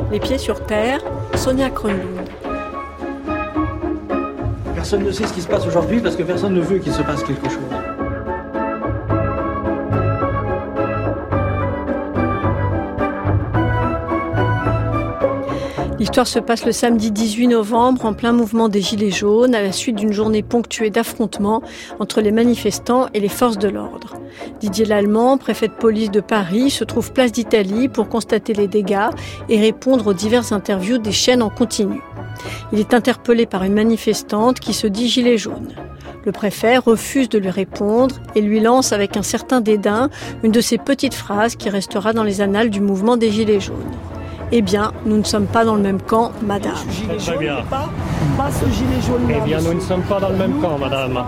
Les pieds sur terre, Sonia Kronlund. Personne ne sait ce qui se passe aujourd'hui parce que personne ne veut qu'il se passe quelque chose. L'histoire se passe le samedi 18 novembre en plein mouvement des Gilets jaunes à la suite d'une journée ponctuée d'affrontements entre les manifestants et les forces de l'ordre. Didier Lallemand, préfet de police de Paris, se trouve place d'Italie pour constater les dégâts et répondre aux diverses interviews des chaînes en continu. Il est interpellé par une manifestante qui se dit gilet jaune. Le préfet refuse de lui répondre et lui lance avec un certain dédain une de ces petites phrases qui restera dans les annales du mouvement des Gilets jaunes. Eh bien, nous ne sommes pas dans le même camp, madame. Très bien. Pas ce gilet jaune-là. Eh bien, nous ne sommes pas dans le même camp, madame.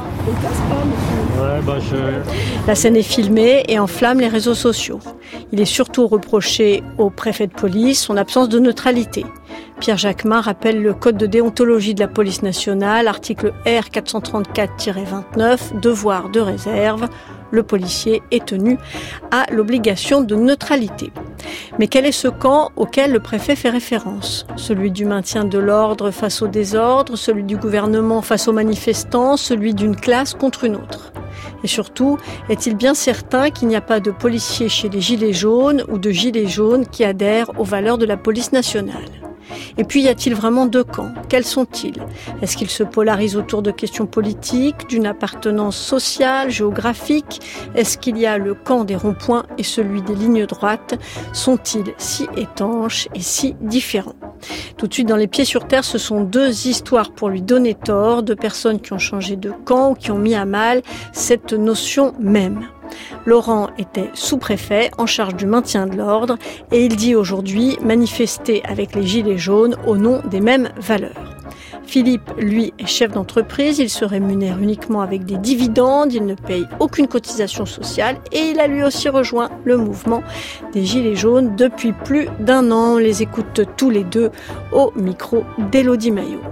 La scène est filmée et enflamme les réseaux sociaux. Il est surtout reproché au préfet de police son absence de neutralité. Pierre Jacquemin rappelle le code de déontologie de la police nationale, article R 434-29, devoir de réserve. Le policier est tenu à l'obligation de neutralité. Mais quel est ce camp auquel le préfet fait référence ? Celui du maintien de l'ordre face au désordre, celui du gouvernement face aux manifestants, celui d'une classe contre une autre ? Et surtout, est-il bien certain qu'il n'y a pas de policiers chez les Gilets jaunes ou de Gilets jaunes qui adhèrent aux valeurs de la police nationale ? Et puis, y a-t-il vraiment deux camps ? Quels sont-ils ? Est-ce qu'ils se polarisent autour de questions politiques, d'une appartenance sociale, géographique ? Est-ce qu'il y a le camp des ronds-points et celui des lignes droites ? Sont-ils si étanches et si différents ? Tout de suite, dans Les Pieds sur Terre, ce sont deux histoires pour lui donner tort, deux personnes qui ont changé de camp ou qui ont mis à mal cette notion même. Laurent était sous-préfet en charge du maintien de l'ordre et il dit aujourd'hui manifester avec les Gilets jaunes au nom des mêmes valeurs. Philippe, lui, est chef d'entreprise, il se rémunère uniquement avec des dividendes, il ne paye aucune cotisation sociale et il a lui aussi rejoint le mouvement des Gilets jaunes depuis plus d'1 an. On les écoute tous les deux au micro d'Élodie Maillot.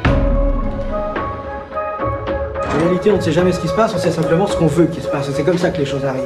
En réalité, on ne sait jamais ce qui se passe, on sait simplement ce qu'on veut qu'il se passe. C'est comme ça que les choses arrivent.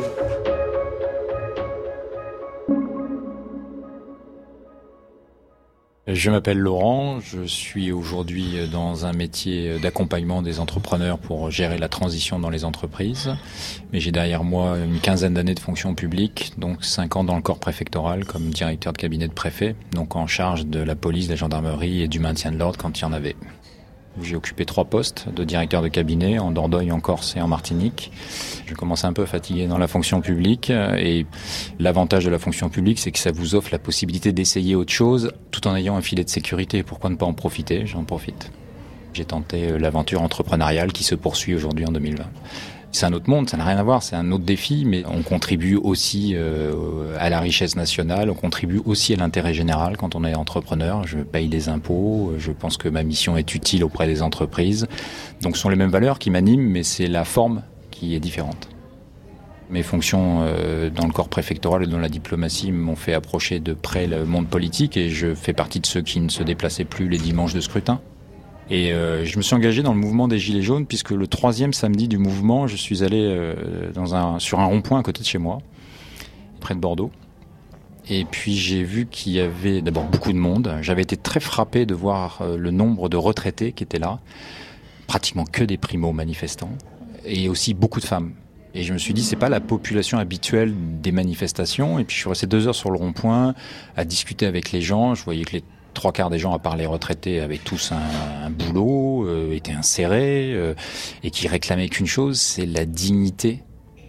Je m'appelle Laurent, je suis aujourd'hui dans un métier d'accompagnement des entrepreneurs pour gérer la transition dans les entreprises. Mais j'ai derrière moi une 15aine d'années de fonction publique, donc 5 ans dans le corps préfectoral comme directeur de cabinet de préfet, donc en charge de la police, de la gendarmerie et du maintien de l'ordre quand il y en avait. J'ai occupé 3 postes de directeur de cabinet en Dordogne, en Corse et en Martinique. Je commençais un peu fatigué dans la fonction publique et l'avantage de la fonction publique, c'est que ça vous offre la possibilité d'essayer autre chose tout en ayant un filet de sécurité. Pourquoi ne pas en profiter ? J'en profite. J'ai tenté l'aventure entrepreneuriale qui se poursuit aujourd'hui en 2020. C'est un autre monde, ça n'a rien à voir, c'est un autre défi, mais on contribue aussi à la richesse nationale, on contribue aussi à l'intérêt général quand on est entrepreneur. Je paye des impôts, je pense que ma mission est utile auprès des entreprises. Donc ce sont les mêmes valeurs qui m'animent, mais c'est la forme qui est différente. Mes fonctions dans le corps préfectoral et dans la diplomatie m'ont fait approcher de près le monde politique et je fais partie de ceux qui ne se déplaçaient plus les dimanches de scrutin. Et je me suis engagé dans le mouvement des Gilets jaunes puisque le 3e samedi du mouvement, je suis allé sur un rond-point à côté de chez moi, près de Bordeaux. Et puis j'ai vu qu'il y avait d'abord beaucoup de monde. J'avais été très frappé de voir le nombre de retraités qui étaient là, pratiquement que des primo-manifestants, et aussi beaucoup de femmes. Et je me suis dit, c'est pas la population habituelle des manifestations. Et puis je suis resté 2 heures sur le rond-point à discuter avec les gens. Je voyais que les 3/4 des gens, à part les retraités, avaient tous un boulot, étaient insérés, et qui réclamaient qu'une chose, c'est la dignité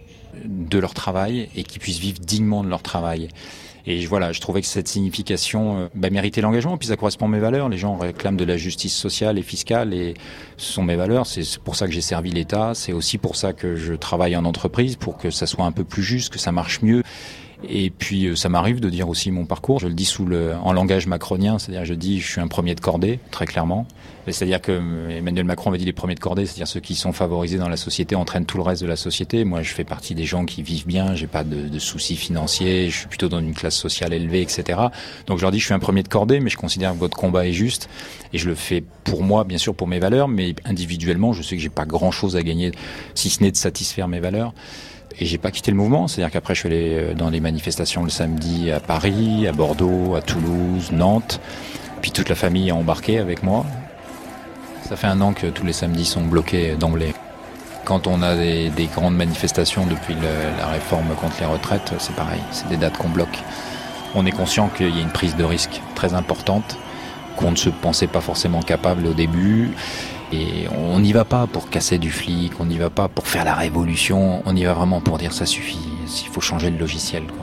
de leur travail et qu'ils puissent vivre dignement de leur travail. Et voilà, je trouvais que cette signification méritait l'engagement, puis ça correspond à mes valeurs. Les gens réclament de la justice sociale et fiscale, et ce sont mes valeurs. C'est pour ça que j'ai servi l'État, c'est aussi pour ça que je travaille en entreprise, pour que ça soit un peu plus juste, que ça marche mieux. Et puis ça m'arrive de dire aussi mon parcours, je le dis en langage macronien, c'est-à-dire je dis je suis un premier de cordée, très clairement. C'est-à-dire que Emmanuel Macron avait dit les premiers de cordée, c'est-à-dire ceux qui sont favorisés dans la société entraînent tout le reste de la société. Moi je fais partie des gens qui vivent bien, j'ai pas de soucis financiers, je suis plutôt dans une classe sociale élevée, etc. Donc je leur dis je suis un premier de cordée, mais je considère que votre combat est juste et je le fais pour moi, bien sûr pour mes valeurs, mais individuellement je sais que j'ai pas grand-chose à gagner si ce n'est de satisfaire mes valeurs. Et j'ai pas quitté le mouvement, c'est-à-dire qu'après je suis allé dans les manifestations le samedi à Paris, à Bordeaux, à Toulouse, Nantes. Puis toute la famille a embarqué avec moi. Ça fait 1 an que tous les samedis sont bloqués d'emblée. Quand on a des grandes manifestations depuis la réforme contre les retraites, c'est pareil, c'est des dates qu'on bloque. On est conscient qu'il y a une prise de risque très importante, qu'on ne se pensait pas forcément capable au début. Et on n'y va pas pour casser du flic, on n'y va pas pour faire la révolution, on y va vraiment pour dire ça suffit, il faut changer le logiciel, quoi.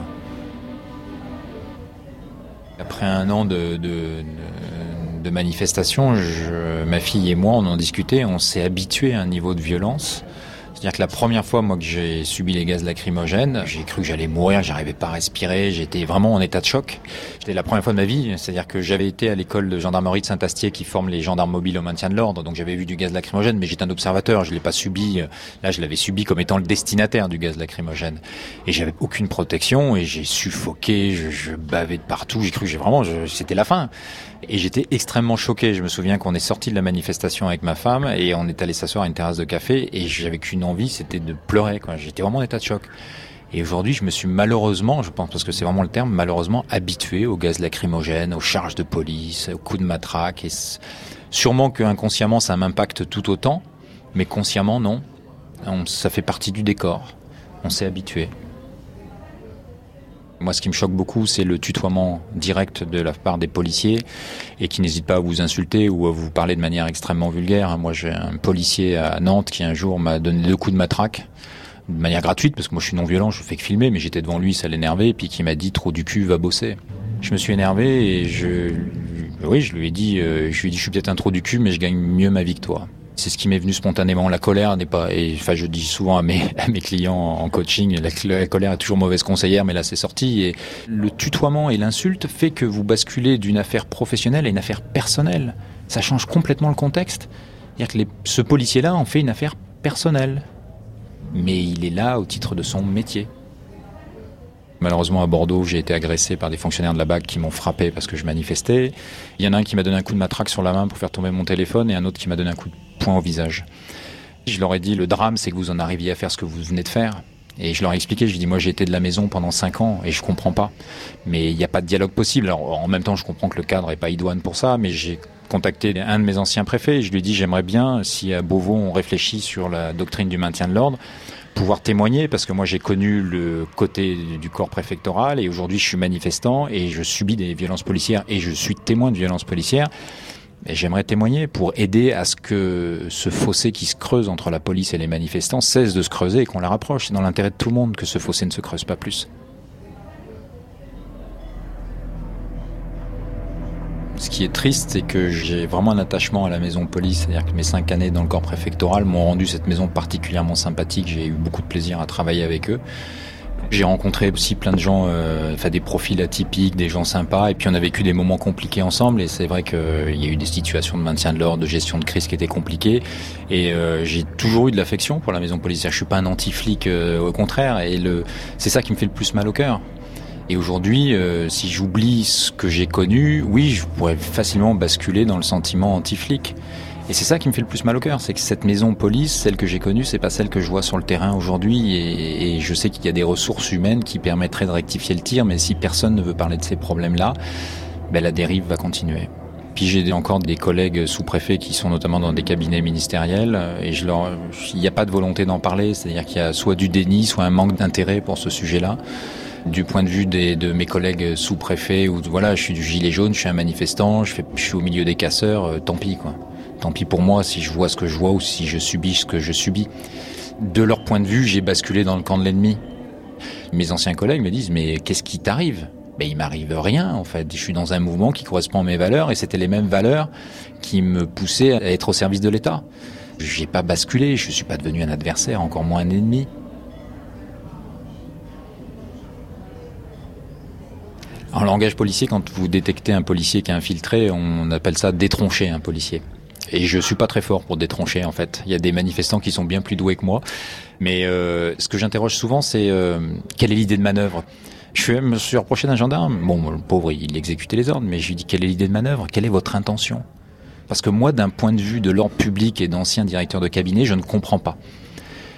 Après 1 an de manifestation, ma fille et moi, on en discutait, on s'est habitué à un niveau de violence. C'est-à-dire que la première fois, moi, que j'ai subi les gaz lacrymogènes, j'ai cru que j'allais mourir, j'arrivais pas à respirer, j'étais vraiment en état de choc. C'était la première fois de ma vie, c'est-à-dire que j'avais été à l'école de gendarmerie de Saint-Astier qui forme les gendarmes mobiles au maintien de l'ordre, donc j'avais vu du gaz lacrymogène, mais j'étais un observateur, je l'ai pas subi. Là, je l'avais subi comme étant le destinataire du gaz lacrymogène. Et j'avais aucune protection, et j'ai suffoqué, je bavais de partout, j'ai cru que c'était la fin. Et j'étais extrêmement choqué. Je me souviens qu'on est sorti de la manifestation avec ma femme et on est allé s'asseoir à une terrasse de café et j'avais qu'une envie, c'était de pleurer, quoi. J'étais vraiment en état de choc. Et aujourd'hui, je me suis malheureusement, je pense parce que c'est vraiment le terme, malheureusement habitué au gaz lacrymogène, aux charges de police, aux coups de matraque. Et sûrement que inconsciemment, ça m'impacte tout autant, mais consciemment, non. Ça fait partie du décor. On s'est habitué. Moi, ce qui me choque beaucoup, c'est le tutoiement direct de la part des policiers et qui n'hésitent pas à vous insulter ou à vous parler de manière extrêmement vulgaire. Moi, j'ai un policier à Nantes qui un jour m'a donné 2 coups de matraque de manière gratuite parce que moi, je suis non violent, je fais que filmer, mais j'étais devant lui, ça l'énervait, et puis qui m'a dit « Trop du cul, va bosser ». Je me suis énervé et je lui ai dit je suis peut-être un trou du cul, mais je gagne mieux ma vie que toi. C'est ce qui m'est venu spontanément. La colère n'est pas, je dis souvent à mes clients en coaching, la colère est toujours mauvaise conseillère, mais là c'est sorti. Et le tutoiement et l'insulte fait que vous basculez d'une affaire professionnelle à une affaire personnelle. Ça change complètement le contexte. C'est-à-dire que ce policier-là en fait une affaire personnelle. Mais il est là au titre de son métier. Malheureusement, à Bordeaux, j'ai été agressé par des fonctionnaires de la BAC qui m'ont frappé parce que je manifestais. Il y en a un qui m'a donné un coup de matraque sur la main pour faire tomber mon téléphone et un autre qui m'a donné un coup de poing au visage. Je leur ai dit, le drame, c'est que vous en arriviez à faire ce que vous venez de faire. Et je leur ai expliqué, je lui ai dit, moi j'ai été de la maison pendant 5 ans et je comprends pas. Mais il n'y a pas de dialogue possible. Alors, en même temps, je comprends que le cadre n'est pas idoine pour ça, mais j'ai contacté un de mes anciens préfets et je lui ai dit, j'aimerais bien, si à Beauvau on réfléchit sur la doctrine du maintien de l'ordre, pouvoir témoigner, parce que moi j'ai connu le côté du corps préfectoral et aujourd'hui je suis manifestant et je subis des violences policières et je suis témoin de violences policières. Et j'aimerais témoigner pour aider à ce que ce fossé qui se creuse entre la police et les manifestants cesse de se creuser et qu'on la rapproche. C'est dans l'intérêt de tout le monde que ce fossé ne se creuse pas plus. Ce qui est triste, c'est que j'ai vraiment un attachement à la maison police, c'est-à-dire que mes 5 années dans le corps préfectoral m'ont rendu cette maison particulièrement sympathique, j'ai eu beaucoup de plaisir à travailler avec eux. J'ai rencontré aussi plein de gens, des profils atypiques, des gens sympas, et puis on a vécu des moments compliqués ensemble, et c'est vrai qu'il y a eu des situations de maintien de l'ordre, de gestion de crise qui étaient compliquées, et j'ai toujours eu de l'affection pour la maison policière. Je suis pas un anti-flic, au contraire, et c'est ça qui me fait le plus mal au cœur. Et aujourd'hui, si j'oublie ce que j'ai connu, oui, je pourrais facilement basculer dans le sentiment anti-flic. Et c'est ça qui me fait le plus mal au cœur, c'est que cette maison police, celle que j'ai connue, c'est pas celle que je vois sur le terrain aujourd'hui. Et je sais qu'il y a des ressources humaines qui permettraient de rectifier le tir, mais si personne ne veut parler de ces problèmes-là, la dérive va continuer. Puis j'ai encore des collègues sous-préfets qui sont notamment dans des cabinets ministériels, et il n'y a pas de volonté d'en parler, c'est-à-dire qu'il y a soit du déni, soit un manque d'intérêt pour ce sujet-là. Du point de vue de mes collègues sous-préfets, où je suis du gilet jaune, je suis un manifestant, je suis au milieu des casseurs, tant pis quoi. Tant pis pour moi si je vois ce que je vois ou si je subis ce que je subis. De leur point de vue, j'ai basculé dans le camp de l'ennemi. Mes anciens collègues me disent, mais qu'est-ce qui t'arrive ? Il m'arrive rien en fait. Je suis dans un mouvement qui correspond à mes valeurs et c'était les mêmes valeurs qui me poussaient à être au service de l'État. J'ai pas basculé, je suis pas devenu un adversaire, encore moins un ennemi. En langage policier, quand vous détectez un policier qui est infiltré, on appelle ça détroncher un policier. Et je suis pas très fort pour détroncher en fait. Il y a des manifestants qui sont bien plus doués que moi. Mais ce que j'interroge souvent, c'est quelle est l'idée de manœuvre ? Je me suis reproché d'un gendarme. Bon, le pauvre, il exécutait les ordres, mais je lui dis quelle est l'idée de manœuvre ? Quelle est votre intention ? Parce que moi, d'un point de vue de l'ordre public et d'ancien directeur de cabinet, je ne comprends pas.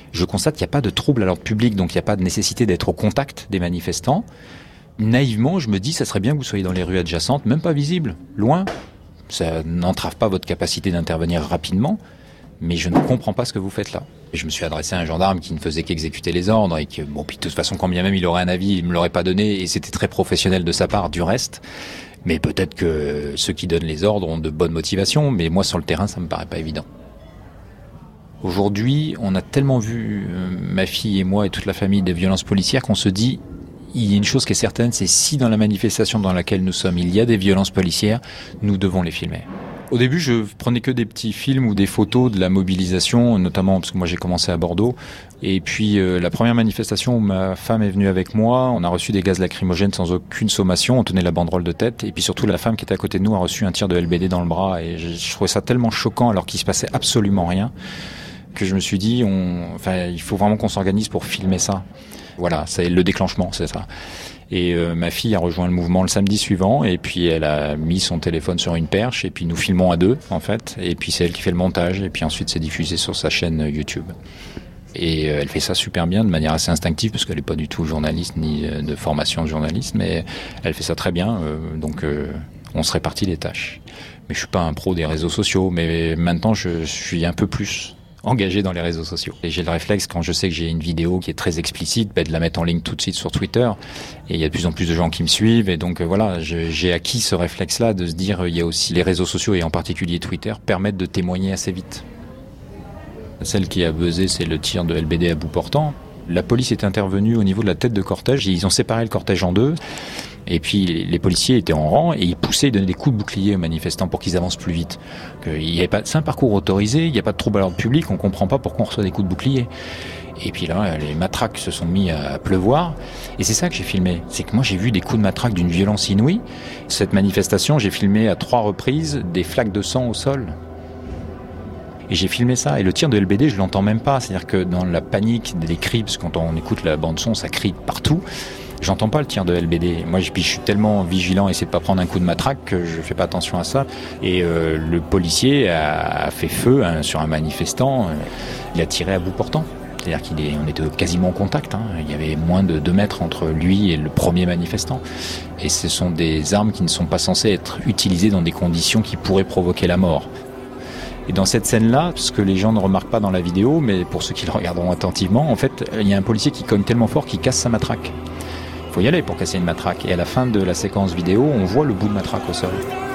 Je constate qu'il n'y a pas de trouble à l'ordre public, donc il n'y a pas de nécessité d'être au contact des manifestants. Naïvement, je me dis, ça serait bien que vous soyez dans les rues adjacentes, même pas visibles, loin. Ça n'entrave pas votre capacité d'intervenir rapidement, mais je ne comprends pas ce que vous faites là. Et je me suis adressé à un gendarme qui ne faisait qu'exécuter les ordres et que, bon, puis de toute façon, quand bien même il aurait un avis, il me l'aurait pas donné et c'était très professionnel de sa part, du reste. Mais peut-être que ceux qui donnent les ordres ont de bonnes motivations, mais moi, sur le terrain, ça me paraît pas évident. Aujourd'hui, on a tellement vu, ma fille et moi et toute la famille, des violences policières qu'on se dit, il y a une chose qui est certaine, c'est si dans la manifestation dans laquelle nous sommes, il y a des violences policières, nous devons les filmer. Au début, je prenais que des petits films ou des photos de la mobilisation, notamment parce que moi j'ai commencé à Bordeaux. Et puis la première manifestation où ma femme est venue avec moi, on a reçu des gaz lacrymogènes sans aucune sommation, on tenait la banderole de tête. Et puis surtout la femme qui était à côté de nous a reçu un tir de LBD dans le bras. Et je trouvais ça tellement choquant alors qu'il se passait absolument rien, que je me suis dit, il faut vraiment qu'on s'organise pour filmer ça. Voilà, c'est le déclenchement, c'est ça. Et ma fille a rejoint le mouvement le samedi suivant et puis elle a mis son téléphone sur une perche et puis nous filmons à deux en fait et puis c'est elle qui fait le montage et puis ensuite c'est diffusé sur sa chaîne YouTube. Et elle fait ça super bien de manière assez instinctive parce qu'elle n'est pas du tout journaliste ni de formation de journaliste, mais elle fait ça très bien, donc on se répartit les tâches. Mais je suis pas un pro des réseaux sociaux, mais maintenant je suis un peu plus engagé dans les réseaux sociaux. Et j'ai le réflexe, quand je sais que j'ai une vidéo qui est très explicite, de la mettre en ligne tout de suite sur Twitter. Et il y a de plus en plus de gens qui me suivent. Et donc voilà, j'ai acquis ce réflexe-là de se dire, il y a aussi les réseaux sociaux, et en particulier Twitter, permettent de témoigner assez vite. Celle qui a buzzé, c'est le tir de LBD à bout portant. La police est intervenue au niveau de la tête de cortège. Et ils ont séparé le cortège en deux. Et puis les policiers étaient en rang et ils poussaient, ils donnaient des coups de bouclier aux manifestants pour qu'ils avancent plus vite. C'est un parcours autorisé, il n'y a pas de trouble à l'ordre public, on ne comprend pas pourquoi on reçoit des coups de bouclier. Et puis là, les matraques se sont mis à pleuvoir. Et c'est ça que j'ai filmé. C'est que moi, j'ai vu des coups de matraque d'une violence inouïe. Cette manifestation, j'ai filmé à 3 reprises des flaques de sang au sol. Et j'ai filmé ça. Et le tir de LBD, je l'entends même pas. C'est-à-dire que dans la panique des cris, parce que quand on écoute la bande-son, ça crie partout. J'entends pas le tir de LBD. Moi, je suis tellement vigilant, essayer de pas prendre un coup de matraque que je fais pas attention à ça. Et le policier a fait feu sur un manifestant. Il a tiré à bout portant. C'est-à-dire qu'on était quasiment en contact. Il y avait moins de 2 mètres entre lui et le premier manifestant. Et ce sont des armes qui ne sont pas censées être utilisées dans des conditions qui pourraient provoquer la mort. Et dans cette scène-là, ce que les gens ne remarquent pas dans la vidéo, mais pour ceux qui le regarderont attentivement, en fait, il y a un policier qui cogne tellement fort qu'il casse sa matraque. Il faut y aller pour casser une matraque. Et à la fin de la séquence vidéo, on voit le bout de matraque au sol.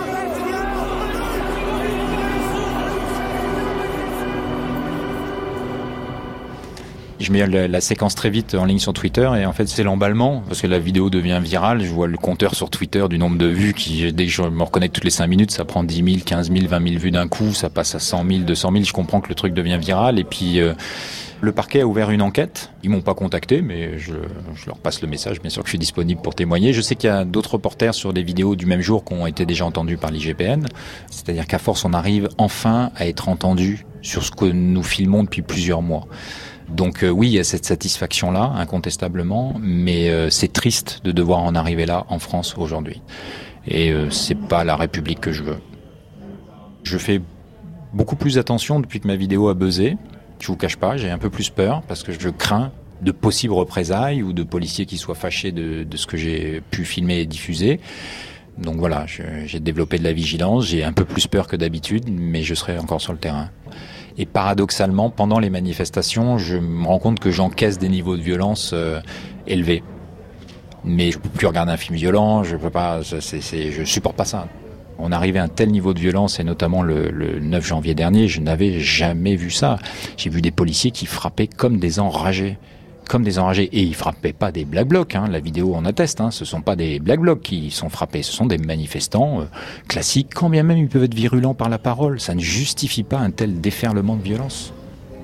Je mets la séquence très vite en ligne sur Twitter et en fait c'est l'emballement parce que la vidéo devient virale. Je vois le compteur sur Twitter du nombre de vues qui, dès que je me reconnecte toutes les 5 minutes, ça prend 10 000, 15 000, 20 000 vues d'un coup, ça passe à 100 000, 200 000. Je comprends que le truc devient viral et puis le parquet a ouvert une enquête. Ils m'ont pas contacté, mais je leur passe le message. Bien sûr que je suis disponible pour témoigner. Je sais qu'il y a d'autres reporters sur des vidéos du même jour qui ont été déjà entendus par l'IGPN. C'est-à-dire qu'à force, on arrive enfin à être entendu sur ce que nous filmons depuis plusieurs mois. Donc oui, il y a cette satisfaction-là, incontestablement, mais c'est triste de devoir en arriver là en France aujourd'hui. Et c'est pas la République que je veux. Je fais beaucoup plus attention depuis que ma vidéo a buzzé. Je vous cache pas, j'ai un peu plus peur parce que je crains de possibles représailles ou de policiers qui soient fâchés de ce que j'ai pu filmer et diffuser. Donc voilà, j'ai développé de la vigilance, j'ai un peu plus peur que d'habitude, mais je serai encore sur le terrain. Et paradoxalement, pendant les manifestations, je me rends compte que j'encaisse des niveaux de violence élevés. Mais je peux plus regarder un film violent, je peux pas, je supporte pas ça. On arrivait à un tel niveau de violence, et notamment le 9 janvier dernier, je n'avais jamais vu ça. J'ai vu des policiers qui frappaient comme des enragés. Et ils frappaient pas des Black Blocs, la vidéo en atteste, ce sont pas des Black Blocs qui sont frappés, ce sont des manifestants classiques, quand bien même ils peuvent être virulents par la parole, ça ne justifie pas un tel déferlement de violence.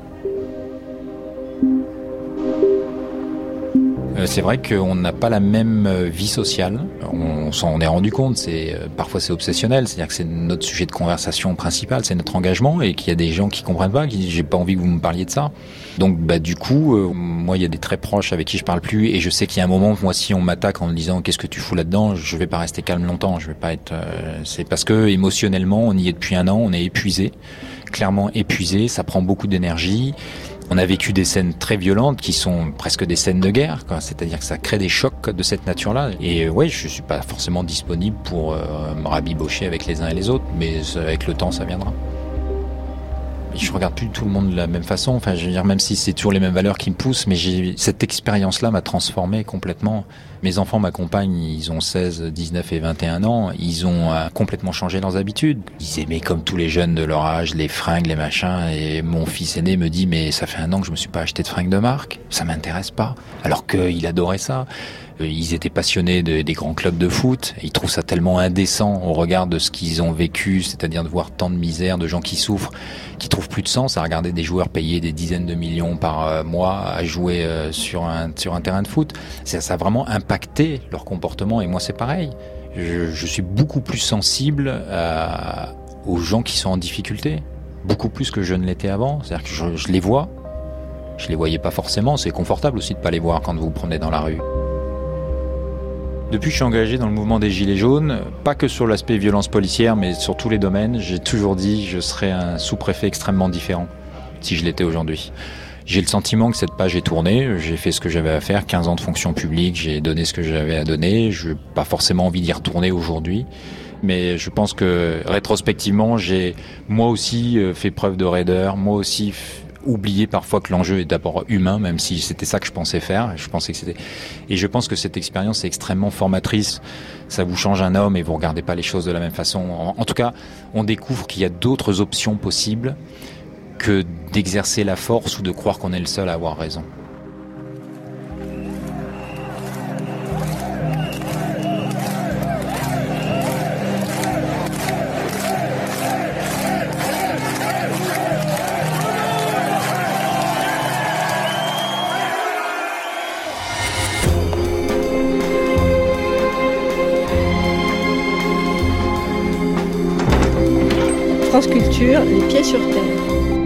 C'est vrai qu'on n'a pas la même vie sociale, on s'en est rendu compte, parfois c'est obsessionnel, c'est-à-dire que c'est notre sujet de conversation principal, c'est notre engagement, et qu'il y a des gens qui comprennent pas, qui disent j'ai pas envie que vous me parliez de ça. Donc du coup, moi il y a des très proches avec qui je parle plus, et je sais qu'il y a un moment, moi si on m'attaque en me disant qu'est-ce que tu fous là-dedans, je vais pas rester calme longtemps, je vais pas être. C'est parce que émotionnellement on y est depuis 1 an, on est épuisé, clairement épuisé, ça prend beaucoup d'énergie. On a vécu des scènes très violentes qui sont presque des scènes de guerre, quoi. C'est-à-dire que ça crée des chocs de cette nature-là. Et ouais, je suis pas forcément disponible pour me rabibocher avec les uns et les autres, mais avec le temps, ça viendra. Je regarde plus tout le monde de la même façon. Enfin, je veux dire, même si c'est toujours les mêmes valeurs qui me poussent, mais cette expérience-là m'a transformé complètement. Mes enfants m'accompagnent, ils ont 16, 19 et 21 ans. Ils ont complètement changé leurs habitudes. Ils aimaient, comme tous les jeunes de leur âge, les fringues, les machins. Et mon fils aîné me dit, mais ça fait 1 an que je me suis pas acheté de fringues de marque. Ça m'intéresse pas. Alors qu'il adorait ça. Ils étaient passionnés des grands clubs de foot. Ils trouvent ça tellement indécent au regard de ce qu'ils ont vécu, c'est-à-dire de voir tant de misère, de gens qui souffrent, qui trouvent plus de sens à regarder des joueurs payer des dizaines de millions par mois à jouer sur un terrain de foot. Ça a vraiment impacté leur comportement, et moi c'est pareil. Je suis beaucoup plus sensible aux gens qui sont en difficulté, beaucoup plus que je ne l'étais avant. C'est-à-dire que je les vois, je les voyais pas forcément. C'est confortable aussi de pas les voir quand vous vous promenez dans la rue. Depuis que je suis engagé dans le mouvement des Gilets jaunes, pas que sur l'aspect violence policière, mais sur tous les domaines, j'ai toujours dit que je serais un sous-préfet extrêmement différent si je l'étais aujourd'hui. J'ai le sentiment que cette page est tournée, j'ai fait ce que j'avais à faire, 15 ans de fonction publique, j'ai donné ce que j'avais à donner, je n'ai pas forcément envie d'y retourner aujourd'hui. Mais je pense que rétrospectivement, j'ai moi aussi fait preuve de raideur, moi aussi oublier parfois que l'enjeu est d'abord humain, même si c'était ça que je pensais faire. Et je pense que cette expérience est extrêmement formatrice. Ça vous change un homme et vous regardez pas les choses de la même façon. En tout cas, on découvre qu'il y a d'autres options possibles que d'exercer la force ou de croire qu'on est le seul à avoir raison. France Culture, les pieds sur terre.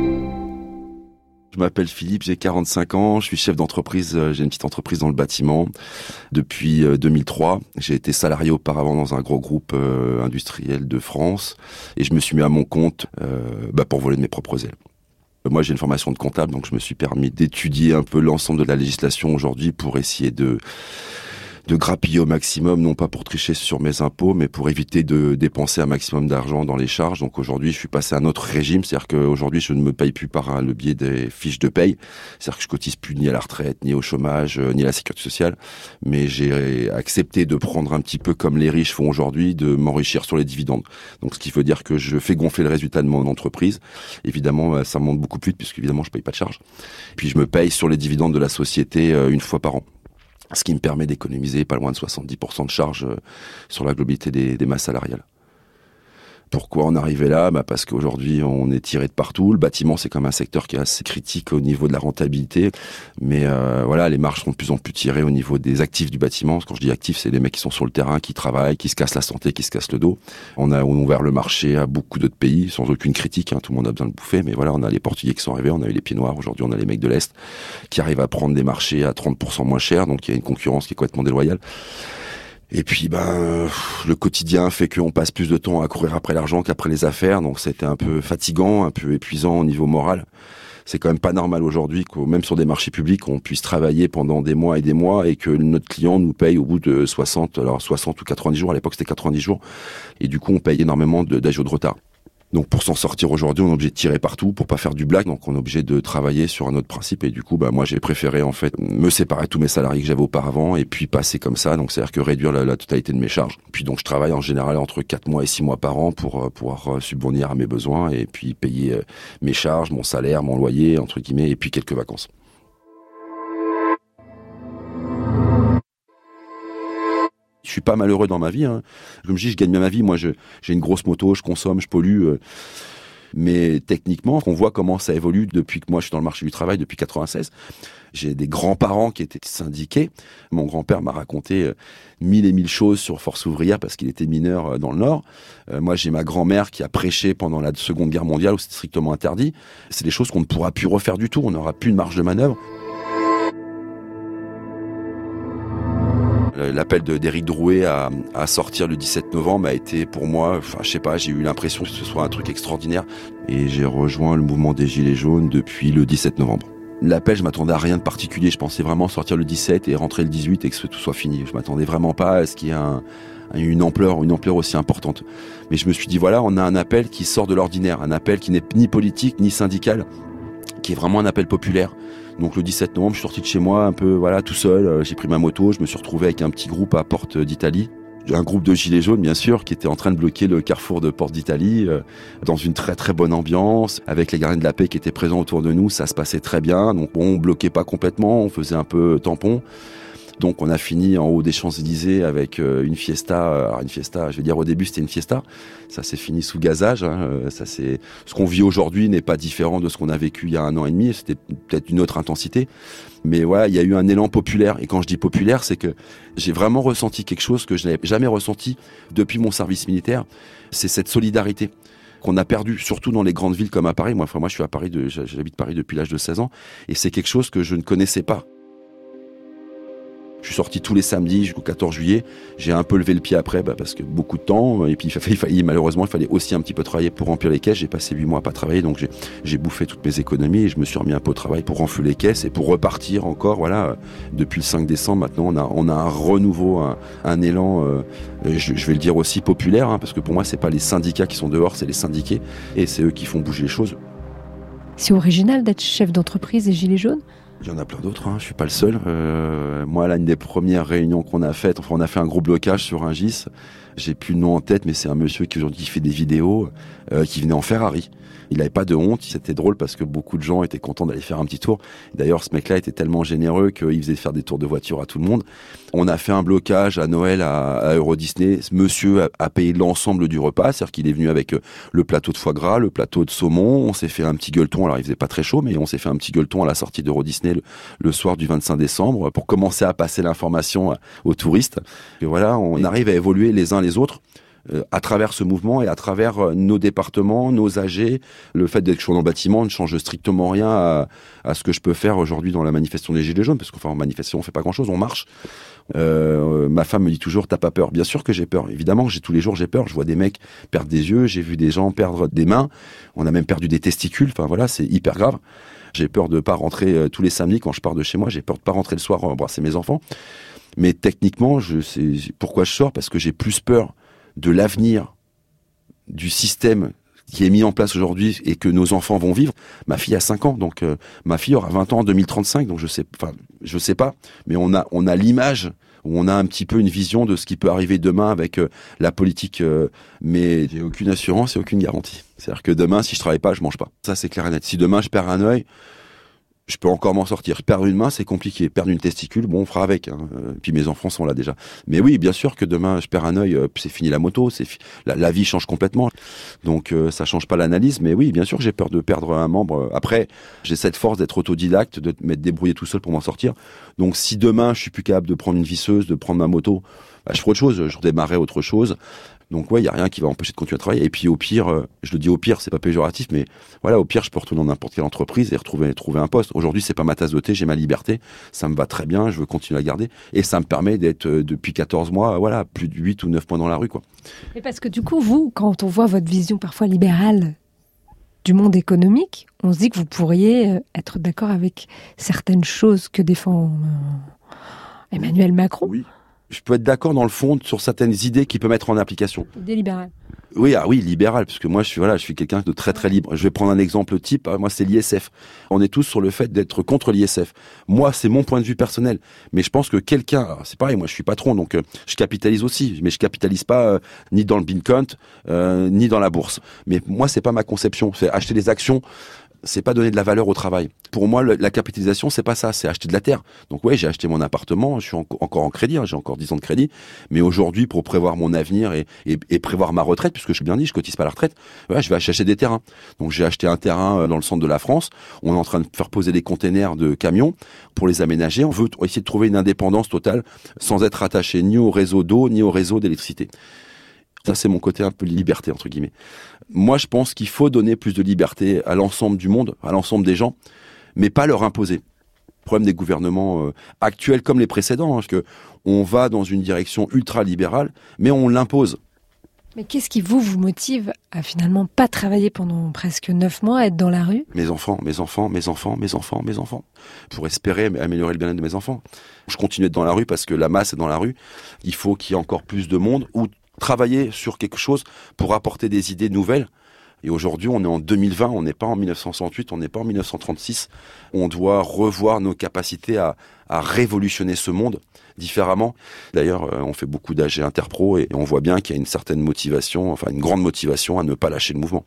Je m'appelle Philippe, j'ai 45 ans, je suis chef d'entreprise, j'ai une petite entreprise dans le bâtiment depuis 2003. J'ai été salarié auparavant dans un gros groupe industriel de France et je me suis mis à mon compte pour voler de mes propres ailes. Moi, j'ai une formation de comptable, donc je me suis permis d'étudier un peu l'ensemble de la législation aujourd'hui pour essayer de grappiller au maximum, non pas pour tricher sur mes impôts, mais pour éviter de dépenser un maximum d'argent dans les charges. Donc aujourd'hui, je suis passé à un autre régime, c'est-à-dire qu'aujourd'hui, je ne me paye plus par le biais des fiches de paye, c'est-à-dire que je cotise plus ni à la retraite, ni au chômage, ni à la sécurité sociale, mais j'ai accepté de prendre un petit peu comme les riches font aujourd'hui, de m'enrichir sur les dividendes. Donc ce qui veut dire que je fais gonfler le résultat de mon entreprise. Évidemment, ça monte beaucoup plus vite, puisque évidemment, je paye pas de charges. Puis je me paye sur les dividendes de la société 1 fois par an. Ce qui me permet d'économiser pas loin de 70% de charges sur la globalité des masses salariales. Pourquoi on arrivait là ? Parce qu'aujourd'hui, on est tiré de partout. Le bâtiment, c'est comme un secteur qui est assez critique au niveau de la rentabilité. Mais les marges sont de plus en plus tirées au niveau des actifs du bâtiment. Quand je dis actifs, c'est les mecs qui sont sur le terrain, qui travaillent, qui se cassent la santé, qui se cassent le dos. On a ouvert le marché à beaucoup d'autres pays, sans aucune critique. Tout le monde a besoin de bouffer. Mais voilà, on a les Portugais qui sont arrivés, on a eu les pieds noirs. Aujourd'hui, on a les mecs de l'Est qui arrivent à prendre des marchés à 30% moins cher. Donc, il y a une concurrence qui est complètement déloyale. Et puis, le quotidien fait qu'on passe plus de temps à courir après l'argent qu'après les affaires. Donc, c'était un peu fatigant, un peu épuisant au niveau moral. C'est quand même pas normal aujourd'hui que même sur des marchés publics, on puisse travailler pendant des mois et que notre client nous paye au bout de 60 ou 90 jours. À l'époque, c'était 90 jours. Et du coup, on paye énormément d'agios de retard. Donc pour s'en sortir aujourd'hui, on est obligé de tirer partout pour pas faire du blague. Donc on est obligé de travailler sur un autre principe. Et du coup, moi j'ai préféré en fait me séparer de tous mes salariés que j'avais auparavant et puis passer comme ça. Donc c'est-à-dire que réduire la totalité de mes charges. Puis donc je travaille en général entre 4 mois et 6 mois par an pour pouvoir subvenir à mes besoins et puis payer mes charges, mon salaire, mon loyer entre guillemets et puis quelques vacances. Je suis pas malheureux dans ma vie. Comme je dis, je gagne bien ma vie. Moi, j'ai une grosse moto, je consomme, je pollue. Mais techniquement, on voit comment ça évolue depuis que moi, je suis dans le marché du travail depuis 96. J'ai des grands-parents qui étaient syndiqués. Mon grand-père m'a raconté 1000 et 1000 choses sur Force ouvrière parce qu'il était mineur dans le Nord. Moi, j'ai ma grand-mère qui a prêché pendant la Seconde Guerre mondiale où c'était strictement interdit. C'est des choses qu'on ne pourra plus refaire du tout. On n'aura plus de marge de manœuvre. L'appel d'Éric Drouet à sortir le 17 novembre a été pour moi, j'ai eu l'impression que ce soit un truc extraordinaire. Et j'ai rejoint le mouvement des Gilets jaunes depuis le 17 novembre. L'appel, je m'attendais à rien de particulier. Je pensais vraiment sortir le 17 et rentrer le 18 et que tout soit fini. Je m'attendais vraiment pas à ce qu'il y ait une ampleur aussi importante. Mais je me suis dit, voilà, on a un appel qui sort de l'ordinaire, un appel qui n'est ni politique ni syndical, qui est vraiment un appel populaire. Donc le 17 novembre, je suis sorti de chez moi un peu, voilà, tout seul. J'ai pris ma moto, je me suis retrouvé avec un petit groupe à Porte d'Italie. Un groupe de gilets jaunes, bien sûr, qui était en train de bloquer le carrefour de Porte d'Italie, dans une très très bonne ambiance, avec les gardiens de la paix qui étaient présents autour de nous. Ça se passait très bien. Donc bon, on bloquait pas complètement, on faisait un peu tampon. Donc on a fini en haut des Champs-Élysées avec une fiesta. Alors une fiesta, je vais dire au début c'était une fiesta. Ça s'est fini sous gazage. Ce qu'on vit aujourd'hui n'est pas différent de ce qu'on a vécu il y a 1 an et demi. C'était peut-être une autre intensité. Mais voilà, il y a eu un élan populaire. Et quand je dis populaire, c'est que j'ai vraiment ressenti quelque chose que je n'avais jamais ressenti depuis mon service militaire. C'est cette solidarité qu'on a perdu, surtout dans les grandes villes comme à Paris. Moi je suis à Paris, j'habite Paris depuis l'âge de 16 ans. Et c'est quelque chose que je ne connaissais pas. Je suis sorti tous les samedis jusqu'au 14 juillet. J'ai un peu levé le pied après, parce que beaucoup de temps. Et puis malheureusement, il fallait aussi un petit peu travailler pour remplir les caisses. J'ai passé 8 mois à pas travailler, donc j'ai bouffé toutes mes économies et je me suis remis un peu au travail pour renflouer les caisses et pour repartir encore. Voilà, depuis le 5 décembre, maintenant, on a un renouveau, un élan. Je vais le dire aussi populaire, parce que pour moi, c'est pas les syndicats qui sont dehors, c'est les syndiqués et c'est eux qui font bouger les choses. C'est original d'être chef d'entreprise et gilet jaune. Il y en a plein d'autres, je suis pas le seul. Moi, là, une des premières réunions qu'on a faites, on a fait un gros blocage sur un GIS. J'ai plus le nom en tête, mais c'est un monsieur qui aujourd'hui fait des vidéos, qui venait en Ferrari. Il n'avait pas de honte, c'était drôle parce que beaucoup de gens étaient contents d'aller faire un petit tour. D'ailleurs, ce mec-là était tellement généreux qu'il faisait faire des tours de voiture à tout le monde. On a fait un blocage à Noël à Euro Disney. Ce monsieur a payé l'ensemble du repas, c'est-à-dire qu'il est venu avec le plateau de foie gras, le plateau de saumon. On s'est fait un petit gueuleton, alors il faisait pas très chaud, mais on s'est fait un petit gueuleton à la sortie d'Euro Disney le soir du 25 décembre pour commencer à passer l'information aux touristes. Et voilà, on arrive à évoluer les uns les autres. À travers ce mouvement et à travers nos départements, nos AG, le fait d'être chaud dans le bâtiment ne change strictement rien à ce que je peux faire aujourd'hui dans la manifestation des Gilets jaunes, parce qu'en manifestation on fait pas grand-chose, on marche. Ma femme me dit toujours t'as pas peur. Bien sûr que j'ai peur, évidemment, tous les jours j'ai peur. Je vois des mecs perdre des yeux, j'ai vu des gens perdre des mains, on a même perdu des testicules. Enfin voilà, c'est hyper grave. J'ai peur de pas rentrer tous les samedis quand je pars de chez moi. J'ai peur de pas rentrer le soir embrasser mes enfants. Mais techniquement, je sais pourquoi je sors, parce que j'ai plus peur de l'avenir du système qui est mis en place aujourd'hui et que nos enfants vont vivre. Ma fille a 5 ans, donc ma fille aura 20 ans en 2035, donc je sais pas, mais on a l'image, où on a un petit peu une vision de ce qui peut arriver demain avec la politique, mais j'ai aucune assurance et aucune garantie. C'est-à-dire que demain, si je travaille pas, je mange pas. Ça, c'est clair et net. Si demain je perds un œil, je peux encore m'en sortir. Perdre une main, c'est compliqué. Perdre une testicule, bon, on fera avec. Puis mes enfants sont là déjà. Mais oui, bien sûr que demain, je perds un œil, c'est fini la moto, la vie change complètement. Donc ça change pas l'analyse. Mais oui, bien sûr que j'ai peur de perdre un membre. Après, j'ai cette force d'être autodidacte, de m'être débrouillé tout seul pour m'en sortir. Donc si demain, je suis plus capable de prendre une visseuse, de prendre ma moto, je ferai autre chose. Je redémarrerai autre chose. Donc ouais, il y a rien qui va m'empêcher de continuer à travailler. Et puis au pire, je le dis au pire, c'est pas péjoratif, mais voilà, au pire, je peux retourner dans n'importe quelle entreprise et trouver un poste. Aujourd'hui, c'est pas ma tasse de thé, j'ai ma liberté, ça me va très bien, je veux continuer à garder, et ça me permet d'être depuis 14 mois, voilà, plus de 8 ou 9 mois dans la rue, quoi. Et parce que du coup, vous, quand on voit votre vision parfois libérale du monde économique, on se dit que vous pourriez être d'accord avec certaines choses que défend Emmanuel Macron. Oui. Je peux être d'accord dans le fond sur certaines idées qu'il peut mettre en application. Des libérales. Oui, libéral, parce que moi, je suis quelqu'un de très très libre. Je vais prendre un exemple type. Moi, c'est l'ISF. On est tous sur le fait d'être contre l'ISF. Moi, c'est mon point de vue personnel. Mais je pense que quelqu'un, c'est pareil, moi, je suis patron, donc je capitalise aussi. Mais je capitalise pas ni dans le Bitcoin, ni dans la bourse. Mais moi, c'est pas ma conception. C'est acheter des actions. C'est pas donner de la valeur au travail. Pour moi, la capitalisation, c'est pas ça, c'est acheter de la terre. Donc ouais, j'ai acheté mon appartement, je suis encore en crédit, j'ai encore 10 ans de crédit, mais aujourd'hui, pour prévoir mon avenir et prévoir ma retraite, puisque je suis bien dit, je cotise pas à la retraite, ouais, je vais acheter des terrains. Donc j'ai acheté un terrain dans le centre de la France, on est en train de faire poser des containers de camions pour les aménager, on veut essayer de trouver une indépendance totale sans être attaché ni au réseau d'eau, ni au réseau d'électricité. Ça, c'est mon côté un peu liberté, entre guillemets. Moi, je pense qu'il faut donner plus de liberté à l'ensemble du monde, à l'ensemble des gens, mais pas leur imposer. Le problème des gouvernements actuels comme les précédents, parce que on va dans une direction ultra-libérale, mais on l'impose. Mais qu'est-ce qui vous motive à finalement pas travailler pendant presque 9 mois, à être dans la rue ? Mes enfants. Pour espérer améliorer le bien-être de mes enfants. Je continue d'être dans la rue parce que la masse est dans la rue. Il faut qu'il y ait encore plus de monde ou travailler sur quelque chose pour apporter des idées nouvelles. Et aujourd'hui, on est en 2020, on n'est pas en 1968, on n'est pas en 1936. On doit revoir nos capacités à révolutionner ce monde différemment. D'ailleurs, on fait beaucoup d'AG Interpro et on voit bien qu'il y a une certaine motivation, enfin une grande motivation à ne pas lâcher le mouvement.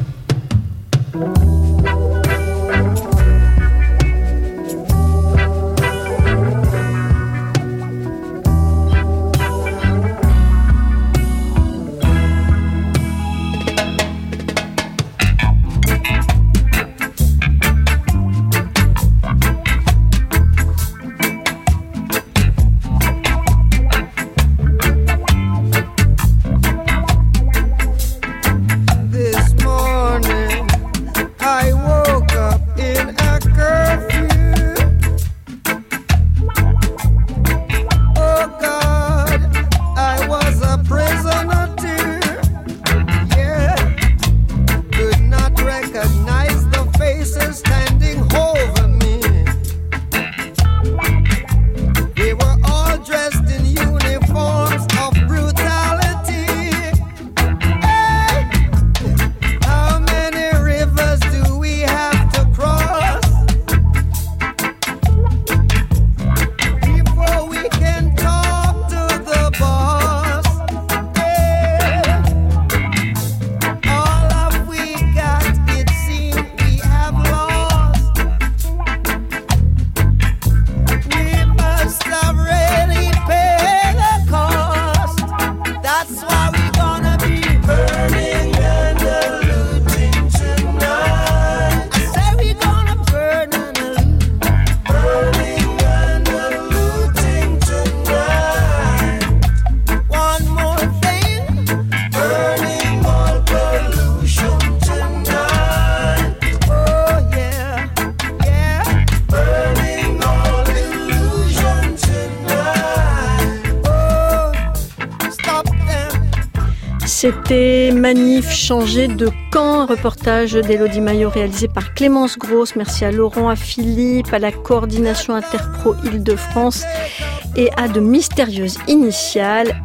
C'était Manif changé de camp, un reportage d'Élodie Maillot réalisé par Clémence Grosse. Merci à Laurent, à Philippe, à la coordination Interpro Île-de-France et à de mystérieuses initiales,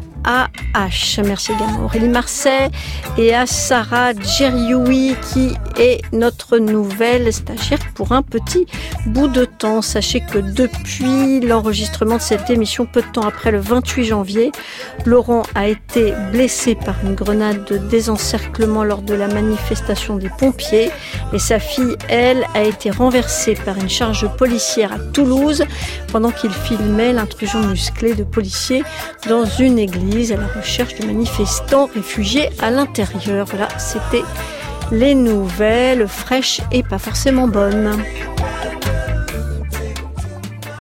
LAH. Merci également à Aurélie Marseille et à Sarah Djerioui qui est notre nouvelle stagiaire pour un petit bout de temps. Sachez que depuis l'enregistrement de cette émission, peu de temps après le 28 janvier, Laurent a été blessé par une grenade de désencerclement lors de la manifestation des pompiers et sa fille, elle, a été renversée par une charge policière à Toulouse pendant qu'il filmait l'intrusion musclée de policiers dans une église à la recherche de manifestants réfugiés à l'intérieur. Voilà, c'était les nouvelles fraîches et pas forcément bonnes.